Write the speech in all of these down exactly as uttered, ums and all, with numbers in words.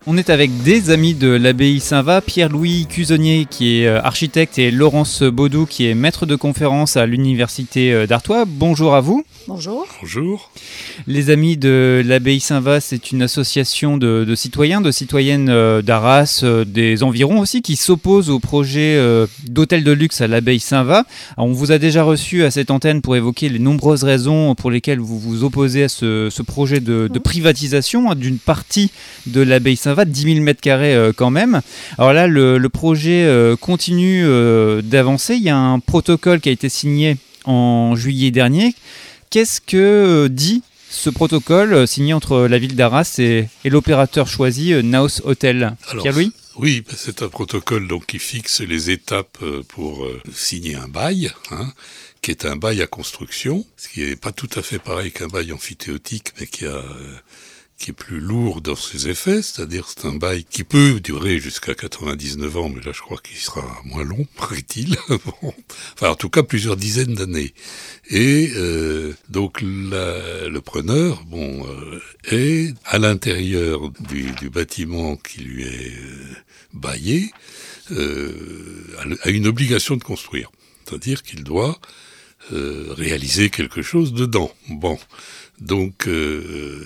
On est avec des amis de l'abbaye Saint-Va, Pierre-Louis Cusonnier qui est architecte et Laurence Baudou qui est maître de conférence à l'université d'Artois. Bonjour à vous. Bonjour. Bonjour. Les amis de l'abbaye Saint-Va, c'est une association de, de citoyens, de citoyennes d'Arras, des environs aussi, qui s'opposent au projet d'hôtel de luxe à l'abbaye Saint-Va. Alors, on vous a déjà reçu à cette antenne pour évoquer les nombreuses raisons pour lesquelles vous vous opposez à ce, ce projet de, de privatisation d'une partie de l'abbaye Saint-Va, dix mille mètres carrés euh, quand même. Alors là, le, le projet euh, continue euh, d'avancer. Il y a un protocole qui a été signé en juillet dernier. Qu'est-ce que euh, dit ce protocole euh, signé entre la ville d'Arras et, et l'opérateur choisi, euh, Naos Hotel? Pierre-Louis ? Oui, c'est un protocole donc, qui fixe les étapes pour euh, signer un bail, hein, qui est un bail à construction, ce qui n'est pas tout à fait pareil qu'un bail amphithéotique, mais qui a... Euh, qui est plus lourd dans ses effets, c'est-à-dire c'est un bail qui peut durer jusqu'à quatre-vingt-dix-neuf ans, mais là je crois qu'il sera moins long, paraît-il. Bon. Enfin en tout cas plusieurs dizaines d'années. Et euh, donc la, le preneur bon, euh, est à l'intérieur du, du bâtiment qui lui est euh, baillé, euh, a une obligation de construire, c'est-à-dire qu'il doit euh, réaliser quelque chose dedans. Bon, donc... Euh,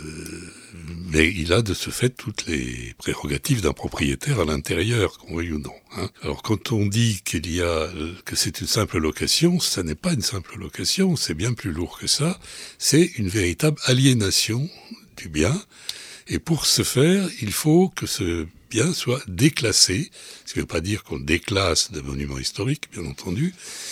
mais il a de ce fait toutes les prérogatives d'un propriétaire à l'intérieur, qu'on veuille ou non. Hein. Alors quand on dit qu'il y a que c'est une simple location, ça n'est pas une simple location, c'est bien plus lourd que ça. C'est une véritable aliénation du bien. Et pour ce faire, il faut que ce bien soit déclassé. Ce qui ne veut pas dire qu'on déclasse des monuments historiques, bien entendu,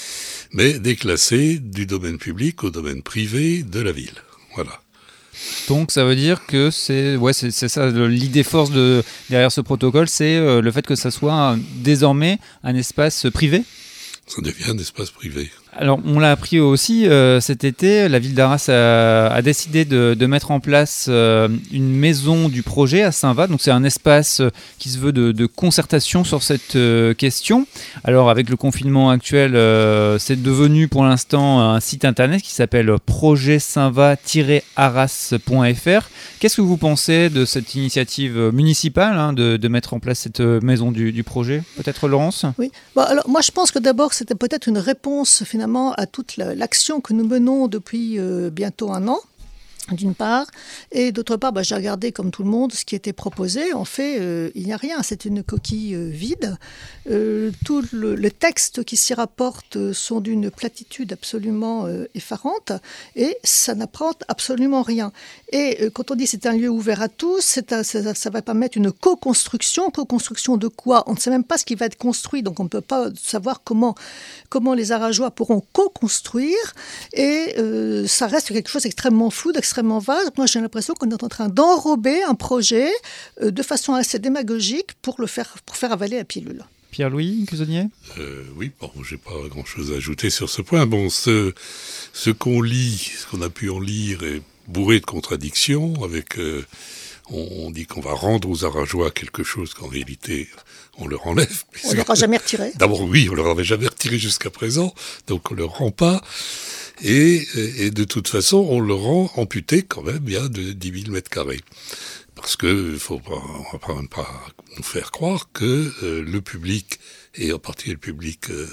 mais déclassé du domaine public au domaine privé de la ville. Voilà. Donc ça veut dire que c'est, ouais, c'est, c'est ça, l'idée force de, derrière ce protocole, c'est euh, le fait que ça soit euh, désormais un espace privé ? Ça devient un espace privé. Alors, on l'a appris aussi euh, cet été, la ville d'Arras a, a décidé de, de mettre en place euh, une maison du projet à Saint-Va. Donc, c'est un espace qui se veut de, de concertation sur cette euh, question. Alors, avec le confinement actuel, euh, c'est devenu pour l'instant un site internet qui s'appelle projet saint va tiret arras point f r. Qu'est-ce que vous pensez de cette initiative municipale hein, de, de mettre en place cette maison du, du projet ? Peut-être Laurence ? Oui. Bon, alors, moi, je pense que d'abord, c'était peut-être une réponse finalement à toute l'action que nous menons depuis euh, bientôt un an, d'une part, et d'autre part, bah, j'ai regardé comme tout le monde ce qui était proposé. En fait, euh, il n'y a rien, c'est une coquille euh, vide. Euh, tout le, le texte qui s'y rapporte euh, sont d'une platitude absolument euh, effarante, et ça n'apporte absolument rien. Et euh, quand on dit c'est un lieu ouvert à tous, c'est un, ça, ça va permettre une co-construction. Co-construction de quoi ? On ne sait même pas ce qui va être construit, donc on ne peut pas savoir comment, comment les Arageois pourront co-construire, et euh, ça reste quelque chose d'extrêmement flou, d'extrêmement vaste. Moi, j'ai l'impression qu'on est en train d'enrober un projet euh, de façon assez démagogique pour, le faire, pour faire avaler la pilule. Pierre-Louis Cusonnier ? euh, Oui, bon, j'ai pas grand-chose à ajouter sur ce point. Bon, ce, ce qu'on lit, ce qu'on a pu en lire est bourré de contradictions. Avec, euh, on, on dit qu'on va rendre aux Arageois quelque chose qu'en réalité on leur enlève. On ne leur a jamais retiré. D'abord, oui, on leur avait jamais retiré jusqu'à présent, donc on leur rend pas. Et, et de toute façon, on le rend amputé quand même bien de dix mille mètres carrés. Parce que il faut pas, on va quand même pas nous faire croire que euh, le public, et en particulier le public euh,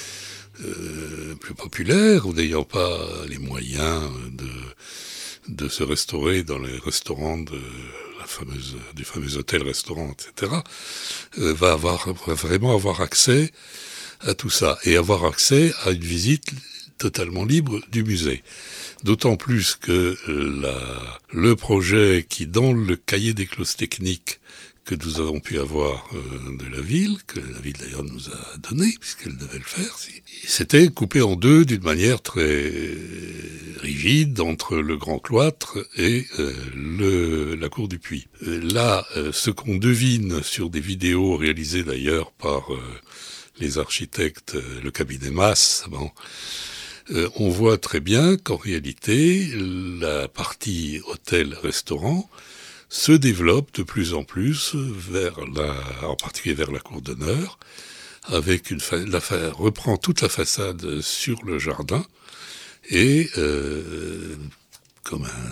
euh, plus populaire, ou n'ayant pas les moyens de, de se restaurer dans les restaurants de la fameuse, des fameux hôtels-restaurants, et cetera, euh, va avoir, va vraiment avoir accès à tout ça. Et avoir accès à une visite totalement libre du musée. D'autant plus que la, le projet qui, dans le cahier des clauses techniques que nous avons pu avoir euh, de la ville, que la ville d'ailleurs nous a donné, puisqu'elle devait le faire, c'était coupé en deux d'une manière très rigide entre le grand cloître et euh, le, la cour du Puy. Euh, là, euh, ce qu'on devine sur des vidéos réalisées d'ailleurs par euh, les architectes, euh, le cabinet Masse, bon, Euh, on voit très bien qu'en réalité, la partie hôtel-restaurant se développe de plus en plus vers la, en particulier vers la cour d'honneur, avec une fa- la fa- reprend toute la façade sur le jardin et euh, comme un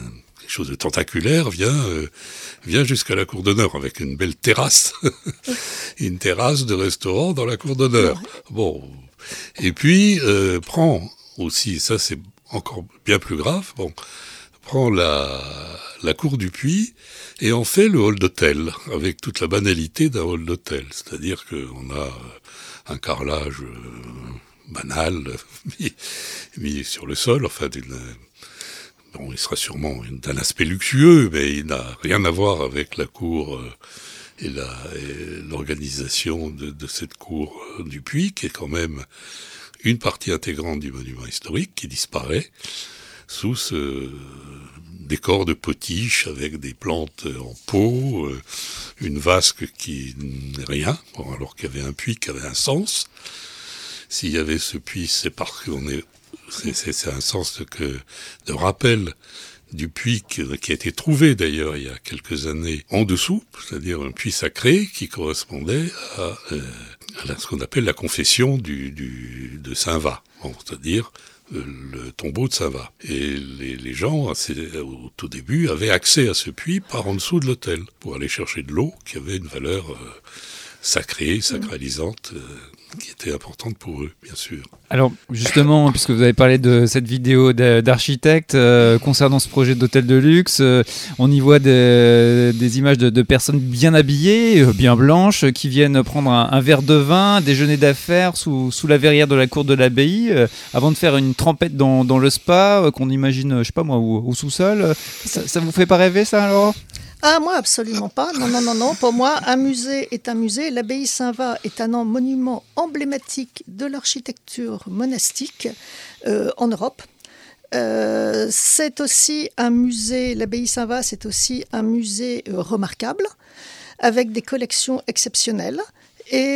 quelque chose de tentaculaire, vient, euh, vient jusqu'à la cour d'honneur avec une belle terrasse, une terrasse de restaurant dans la cour d'honneur. Bon, et puis euh, prend aussi, ça c'est encore bien plus grave, bon, prend la, la cour du Puy et en fait le hall d'hôtel, avec toute la banalité d'un hall d'hôtel, c'est-à-dire qu'on a un carrelage euh, banal mis, mis sur le sol, enfin d'une... Bon, il sera sûrement d'un aspect luxueux, mais il n'a rien à voir avec la cour euh, et, la, et l'organisation de, de cette cour euh, du Puy, qui est quand même une partie intégrante du monument historique, qui disparaît sous ce décor de potiche avec des plantes en pot, euh, une vasque qui n'est rien, bon, alors qu'il y avait un puits qui avait un sens. S'il y avait ce puits, c'est parce qu'on est... C'est, c'est, c'est un sens de, de rappel du puits qui, qui a été trouvé d'ailleurs il y a quelques années en dessous, c'est-à-dire un puits sacré qui correspondait à, euh, à la, ce qu'on appelle la confession du, du, de Saint-Va, bon, c'est-à-dire euh, le tombeau de Saint-Va. Et les, les gens, assez, au tout début, avaient accès à ce puits par en dessous de l'autel pour aller chercher de l'eau qui avait une valeur euh, sacrée, sacralisante, euh, qui était importante pour eux, bien sûr. Alors, justement, puisque vous avez parlé de cette vidéo d'architecte euh, concernant ce projet d'hôtel de luxe, euh, on y voit des, des images de, de personnes bien habillées, euh, bien blanches, qui viennent prendre un, un verre de vin, déjeuner d'affaires sous, sous la verrière de la cour de l'abbaye, euh, avant de faire une trempette dans, dans le spa, euh, qu'on imagine, je sais pas moi, au, au sous-sol. Ça, ça vous fait pas rêver, ça, alors ? Ah, moi, absolument pas. Non, non, non, non. Pour moi, un musée est un musée. L'abbaye Saint-Va est un monument emblématique de l'architecture monastique euh, en Europe. Euh, c'est aussi un musée, l'abbaye Saint-Va, c'est aussi un musée euh, remarquable, avec des collections exceptionnelles. Et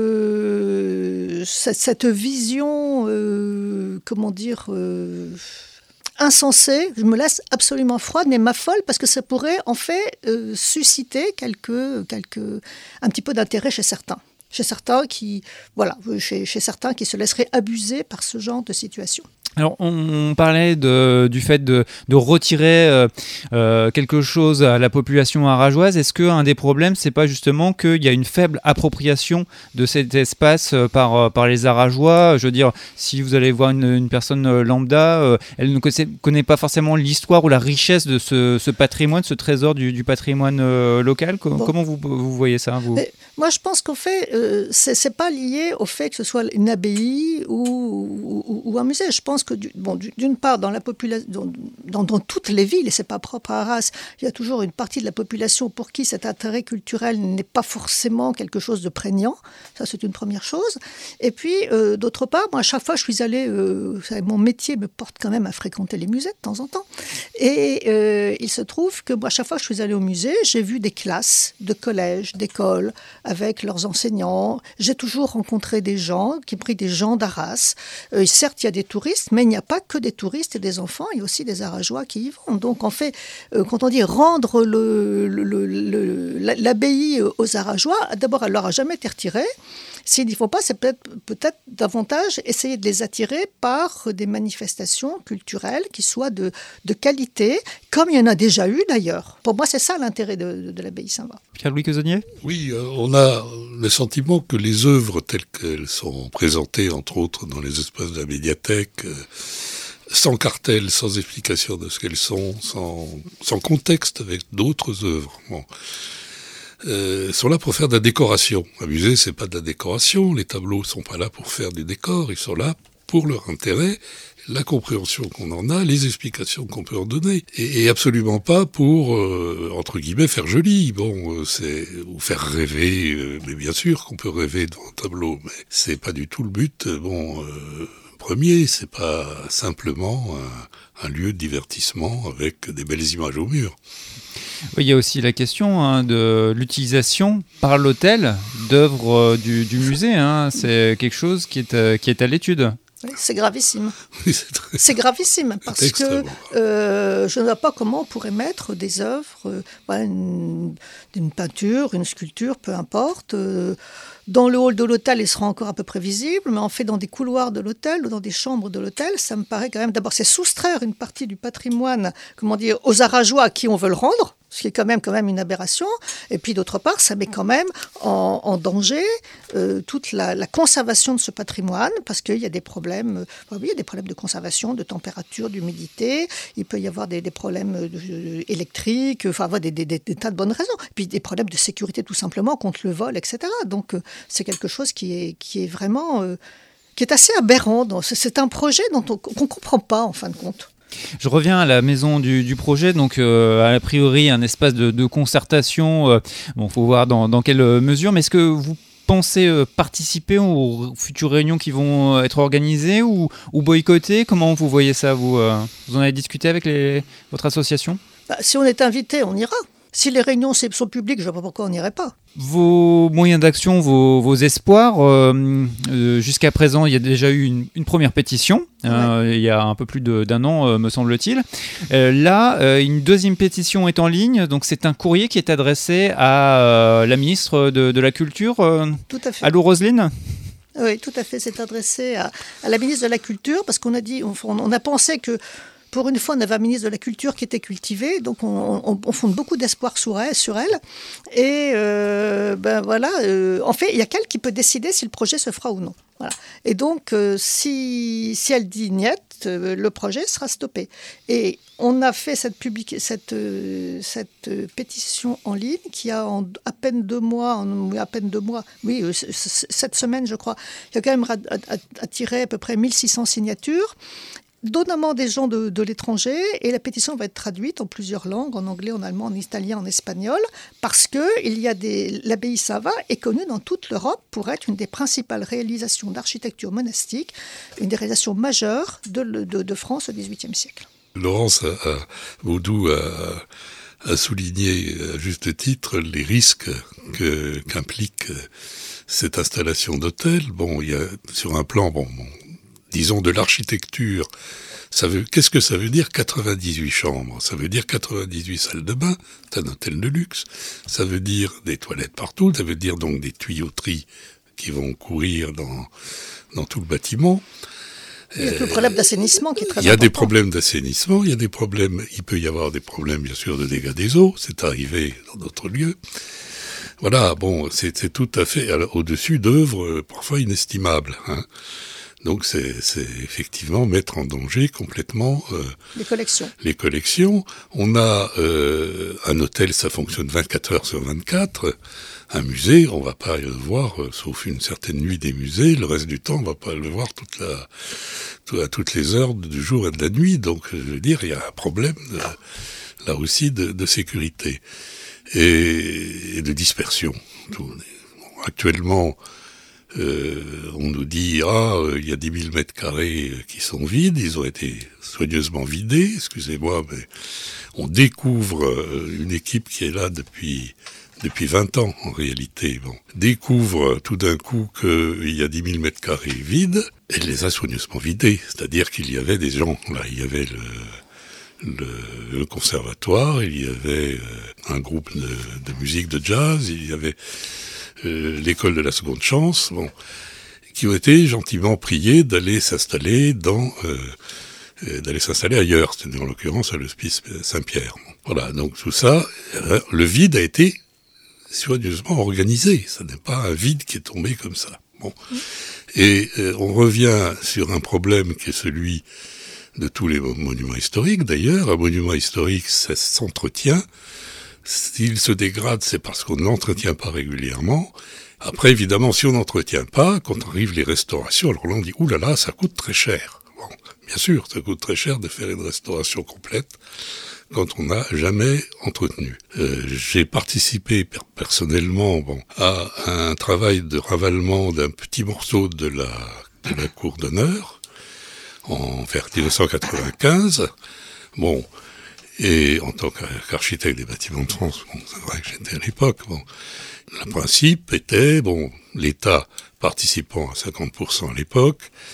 le, cette vision, euh, comment dire... Euh, insensé, je me laisse absolument froide, mais m'affole parce que ça pourrait en fait euh, susciter quelques, quelques, un petit peu d'intérêt chez certains. Chez certains qui, voilà, chez, chez certains qui se laisseraient abuser par ce genre de situation. Alors, on parlait de, du fait de, de retirer euh, euh, quelque chose à la population arageoise. Est-ce qu'un des problèmes, c'est pas justement qu'il y a une faible appropriation de cet espace par, par les Arageois ? Je veux dire, si vous allez voir une, une personne lambda, euh, elle ne connaît, connaît pas forcément l'histoire ou la richesse de ce, ce patrimoine, ce trésor du, du patrimoine euh, local. Com- bon. Comment vous, vous voyez ça, vous ? Mais moi, je pense qu'en fait, euh, c'est, c'est pas lié au fait que ce soit une abbaye ou, ou, ou un musée. Je pense que bon, d'une part, dans, la popula- dans, dans, dans toutes les villes, et ce n'est pas propre à Arras, il y a toujours une partie de la population pour qui cet intérêt culturel n'est pas forcément quelque chose de prégnant. Ça, c'est une première chose. Et puis, euh, d'autre part, moi, à chaque fois, je suis allée, euh, mon métier me porte quand même à fréquenter les musées de temps en temps. Et euh, il se trouve que moi, à chaque fois que je suis allée au musée, j'ai vu des classes de collèges, d'écoles, avec leurs enseignants. J'ai toujours rencontré des gens, qui pris des gens d'Arras. Euh, certes, il y a des touristes, mais il n'y a pas que des touristes et des enfants, il y a aussi des Arageois qui y vont. Donc, en fait, euh, quand on dit rendre le, le, le, le, l'abbaye aux Arageois, d'abord, elle leur a jamais été retirée. S'il n'y faut pas, c'est peut-être, peut-être davantage essayer de les attirer par des manifestations culturelles qui soient de, de qualité, comme il y en a déjà eu d'ailleurs. Pour moi, c'est ça l'intérêt de, de, de l'abbaye Saint-Va. Pierre-Louis Causonnier ? Oui, euh, on a le sentiment que les œuvres telles qu'elles sont présentées, entre autres, dans les espaces de la médiathèque, euh, sans cartel, sans explication de ce qu'elles sont, sans, sans contexte avec d'autres œuvres, bon, euh, sont là pour faire de la décoration. Un musée, c'est pas de la décoration, les tableaux sont pas là pour faire du décor, ils sont là pour leur intérêt, la compréhension qu'on en a, les explications qu'on peut en donner, et, et absolument pas pour, euh, entre guillemets, faire joli, bon, euh, c'est, ou faire rêver, euh, mais bien sûr qu'on peut rêver dans un tableau, mais c'est pas du tout le but, bon, euh, premier, c'est pas simplement un, un lieu de divertissement avec des belles images au mur. Oui, il y a aussi la question hein, de l'utilisation par l'hôtel d'œuvres du, du musée. Hein. C'est quelque chose qui est, qui est à l'étude. Oui, c'est gravissime. Oui, c'est, très... c'est gravissime parce que euh, je ne vois pas comment on pourrait mettre des œuvres, euh, voilà, une, une peinture, une sculpture, peu importe. Euh, dans le hall de l'hôtel, il sera encore à peu près visible, mais en fait, dans des couloirs de l'hôtel ou dans des chambres de l'hôtel, ça me paraît quand même. D'abord, c'est soustraire une partie du patrimoine, comment dire, aux Arageois à qui on veut le rendre. Ce qui est quand même, quand même une aberration. Et puis d'autre part, ça met quand même en, en danger euh, toute la, la conservation de ce patrimoine, parce qu'il y a des problèmes, euh, oui, il y a des problèmes de conservation, de température, d'humidité. Il peut y avoir des, des problèmes de, de, électriques, enfin, des, des, des, des tas de bonnes raisons. Et puis des problèmes de sécurité tout simplement contre le vol, et cetera. Donc euh, c'est quelque chose qui est, qui est vraiment, euh, qui est assez aberrant. Donc, c'est, c'est un projet dont on, qu'on ne comprend pas en fin de compte. Je reviens à la maison du, du projet, donc euh, a priori un espace de, de concertation, euh, bon, faut voir dans, dans quelle mesure, mais est-ce que vous pensez euh, participer aux futures réunions qui vont être organisées ou, ou boycotter? Comment vous voyez ça, vous, euh, vous en avez discuté avec les, votre association? Bah, si on est invité, on ira. Si les réunions sont publiques, je ne vois pas pourquoi on n'irait pas. Vos moyens d'action, vos, vos espoirs, euh, euh, jusqu'à présent, il y a déjà eu une, une première pétition, ouais. euh, il y a un peu plus de, d'un an, euh, me semble-t-il. Euh, là, euh, une deuxième pétition est en ligne, donc c'est un courrier qui est adressé à euh, la ministre de, de la Culture, euh, tout à fait. Allô Roselyne ? Oui, tout à fait, c'est adressé à, à la ministre de la Culture, parce qu'on a dit, on, on a pensé que pour une fois, on avait un ministre de la Culture qui était cultivé, donc on, on, on fonde beaucoup d'espoir sur elle. Sur elle. Et euh, ben voilà, euh, en fait, il y a qu'elle qui peut décider si le projet se fera ou non. Voilà. Et donc, euh, si, si elle dit niet, euh, le projet sera stoppé. Et on a fait cette, public- cette, euh, cette euh, pétition en ligne qui a en à peine deux mois, en, à peine deux mois, oui, euh, c- c- cette semaine, je crois, il y a quand même attiré à peu près mille six cents signatures. Notamment des gens de, de l'étranger, et la pétition va être traduite en plusieurs langues, en anglais, en allemand, en italien, en espagnol, parce que il y a des, l'abbaye Saint-Va est connue dans toute l'Europe pour être une des principales réalisations d'architecture monastique, une des réalisations majeures de, de, de France au dix-huitième siècle. Laurence a, a, Baudou a, a souligné à juste titre les risques que, qu'implique cette installation d'hôtel. Bon, il y a sur un plan, bon, bon disons de l'architecture, ça veut, qu'est-ce que ça veut dire quatre-vingt-dix-huit chambres? Ça veut dire quatre-vingt-dix-huit salles de bain, c'est un hôtel de luxe. Ça veut dire des toilettes partout, ça veut dire donc des tuyauteries qui vont courir dans, dans tout le bâtiment. Il y a le problème d'assainissement qui est très important. Il y a des problèmes d'assainissement, il y a des problèmes, il peut y avoir des problèmes bien sûr de dégâts des eaux, c'est arrivé dans d'autres lieux. Voilà, bon, c'est, c'est tout à fait alors, au-dessus d'œuvres parfois inestimables, hein. Donc c'est, c'est effectivement mettre en danger complètement euh, les collections. Les collections. On a euh, un hôtel, ça fonctionne vingt-quatre heures sur vingt-quatre. Un musée, on va pas le voir, euh, sauf une certaine nuit des musées. Le reste du temps, on va pas le voir toute la, tout, à toutes les heures du jour et de la nuit. Donc, je veux dire, il y a un problème de, là aussi de, de sécurité et, et de dispersion. Tout. Bon, actuellement. Euh, on nous dit, ah, il euh, y a dix mille mètres carrés qui sont vides, ils ont été soigneusement vidés, excusez-moi, mais on découvre euh, une équipe qui est là depuis depuis vingt ans, en réalité, bon, découvre tout d'un coup qu'il y a dix mille mètres carrés vides, et les a soigneusement vidés, c'est-à-dire qu'il y avait des gens, là, il y avait le, le, le conservatoire, il y avait euh, un groupe de, de musique de jazz, il y avait Euh, l'école de la seconde chance, bon, qui ont été gentiment priés d'aller s'installer dans, euh, euh, d'aller s'installer ailleurs, c'est-à-dire en l'occurrence à l'hospice Saint-Pierre. Voilà, donc tout ça, euh, le vide a été soigneusement organisé, ça n'est pas un vide qui est tombé comme ça. Bon, et euh, on revient sur un problème qui est celui de tous les monuments historiques. D'ailleurs, un monument historique, ça s'entretient. S'il se dégrade, c'est parce qu'on ne l'entretient pas régulièrement. Après, évidemment, si on n'entretient pas, quand arrivent les restaurations, alors là on dit « Ouh là là, ça coûte très cher ». Bon, bien sûr, ça coûte très cher de faire une restauration complète quand on n'a jamais entretenu. Euh, j'ai participé per- personnellement bon, à un travail de ravalement d'un petit morceau de la, de la cour d'honneur en vers dix-neuf cent quatre-vingt-quinze. Bon... Et en tant qu'architecte des bâtiments de France, bon, c'est vrai que j'étais à l'époque, bon, le principe était, bon, l'État participant à cinquante pour cent à l'époque,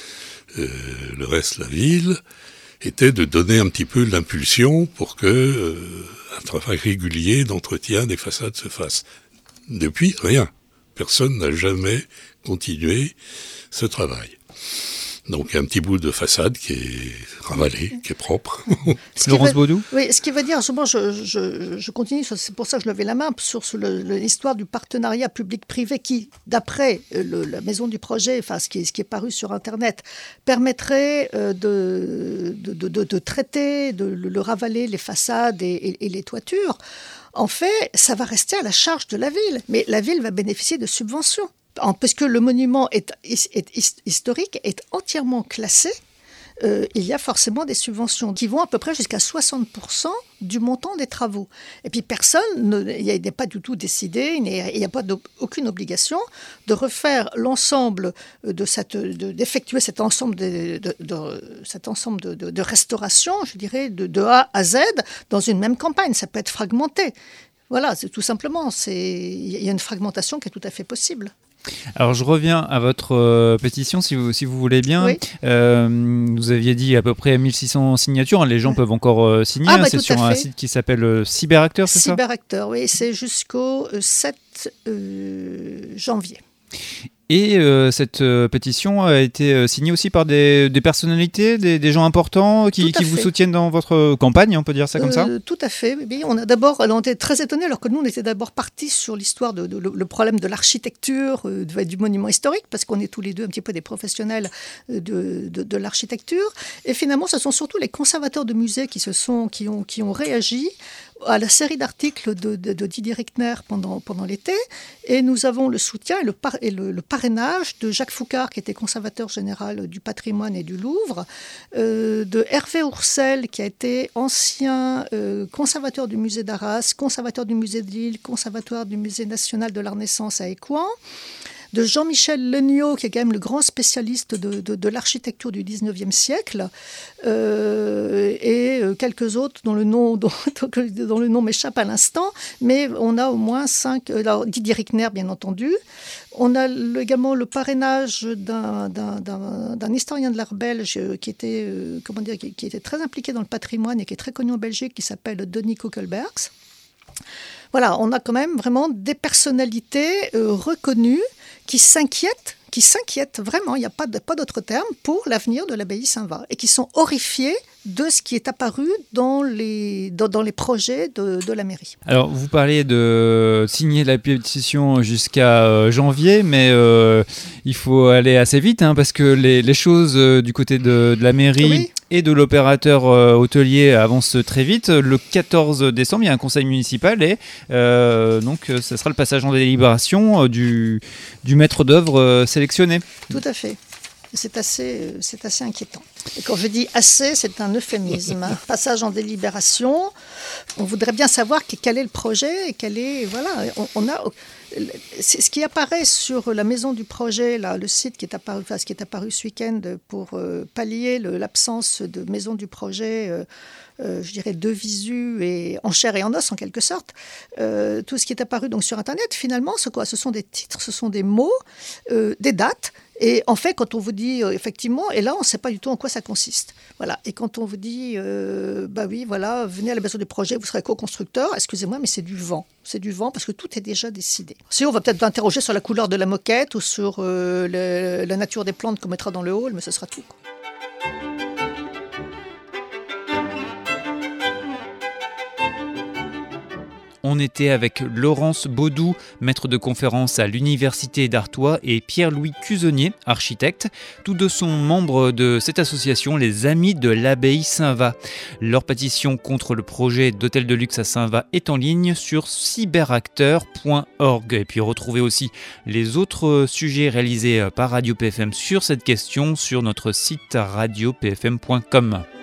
euh, le reste, la ville, était de donner un petit peu l'impulsion pour que euh, un travail régulier d'entretien des façades se fasse. Depuis, rien. Personne n'a jamais continué ce travail. Donc, il y a un petit bout de façade qui est ravalé, qui est propre. Laurence Baudou ? Oui, ce qui veut dire, moi, je, je, je continue, c'est pour ça que je levais la main, sur le, l'histoire du partenariat public-privé qui, d'après le, la maison du projet, enfin, ce qui, ce qui est paru sur Internet, permettrait euh, de, de, de, de traiter, de le ravaler, les façades et, et, et les toitures. En fait, ça va rester à la charge de la ville, mais la ville va bénéficier de subventions. Parce que le monument est, est, est historique, est entièrement classé, euh, il y a forcément des subventions qui vont à peu près jusqu'à soixante pour cent du montant des travaux. Et puis personne n'est pas du tout décidé, il n'y a pas aucune obligation de refaire l'ensemble de cette, de, d'effectuer cet ensemble de, de, de, cet ensemble de, de, de restauration, je dirais, de, de A à Z dans une même campagne. Ça peut être fragmenté. Voilà, c'est tout simplement, c'est, il y a une fragmentation qui est tout à fait possible. Alors je reviens à votre euh, pétition si vous, si vous voulez bien. Oui. Euh, vous aviez dit à peu près mille six cents signatures, les gens peuvent encore euh, signer, ah, bah, c'est sur un site qui s'appelle euh, Cyberacteur, c'est ça ? Cyberacteur, oui, c'est jusqu'au euh, sept euh, janvier. Et euh, cette euh, pétition a été euh, signée aussi par des, des personnalités, des, des gens importants qui, qui vous soutiennent dans votre campagne, on peut dire ça comme euh, ça ? Tout à fait. Oui, on a d'abord, on était très étonnés, alors que nous, on était d'abord partis sur l'histoire de, de, de le problème de l'architecture, euh, de, du monument historique, parce qu'on est tous les deux un petit peu des professionnels de, de, de l'architecture. Et finalement, ce sont surtout les conservateurs de musées qui se sont, qui ont, qui ont réagi à la série d'articles de, de, de Didier Rickner pendant, pendant l'été, et nous avons le soutien et, le, par, et le, le parrainage de Jacques Foucard, qui était conservateur général du patrimoine et du Louvre, euh, de Hervé Oursel, qui a été ancien euh, conservateur du musée d'Arras, conservateur du musée de Lille, conservateur du musée national de la Renaissance à Écouen, de Jean-Michel Legnaud, qui est quand même le grand spécialiste de, de, de l'architecture du dix-neuvième siècle, euh, et quelques autres dont le nom, dont, dont le nom m'échappe à l'instant, mais on a au moins cinq... Alors, Didier Rickner, bien entendu. On a le, également le parrainage d'un, d'un, d'un, d'un historien de l'art belge qui était, euh, comment dire, qui, qui était très impliqué dans le patrimoine et qui est très connu en Belgique, qui s'appelle Denis Koekelbergs. Voilà, on a quand même vraiment des personnalités euh, reconnues qui s'inquiètent, qui s'inquiètent vraiment, il n'y a pas, de, pas d'autre terme, pour l'avenir de l'abbaye Saint-Va, et qui sont horrifiés de ce qui est apparu dans les, dans, dans les projets de, de la mairie. Alors, vous parlez de signer la pétition jusqu'à euh, janvier, mais euh, il faut aller assez vite, hein, parce que les, les choses euh, du côté de, de la mairie... Oui. Et de l'opérateur euh, hôtelier avance très vite. Le quatorze décembre, il y a un conseil municipal et euh, donc ce sera le passage en délibération euh, du, du maître d'œuvre euh, sélectionné. Tout à fait. C'est assez, c'est assez inquiétant. Et quand je dis assez, c'est un euphémisme. Passage en délibération, on voudrait bien savoir quel est le projet et quel est... Voilà, on, on a... C'est ce qui apparaît sur la maison du projet, là, le site qui est apparu, enfin, ce qui est apparu ce week-end pour euh, pallier le, l'absence de maison du projet, euh, euh, je dirais de visu et en chair et en os en quelque sorte. Euh, tout ce qui est apparu donc sur Internet, finalement, c'est quoi ? Ce sont des titres, ce sont des mots, euh, des dates. Et en fait, quand on vous dit euh, effectivement, et là, on ne sait pas du tout en quoi ça consiste. Voilà. Et quand on vous dit, euh, bah oui, voilà, venez à la maison du projet, vous serez co-constructeur. Excusez-moi, mais c'est du vent. C'est du vent parce que tout est déjà décidé. Si on va peut-être interroger sur la couleur de la moquette ou sur euh, le, la nature des plantes qu'on mettra dans le hall, mais ce sera tout, quoi. On était avec Laurence Baudou, maître de conférence à l'Université d'Artois, et Pierre-Louis Cusonnier, architecte. Tous deux sont membres de cette association, les Amis de l'Abbaye Saint-Va. Leur pétition contre le projet d'hôtel de luxe à Saint-Va est en ligne sur cyberacteur point org. Et puis retrouvez aussi les autres sujets réalisés par Radio P F M sur cette question sur notre site radio p f m point com.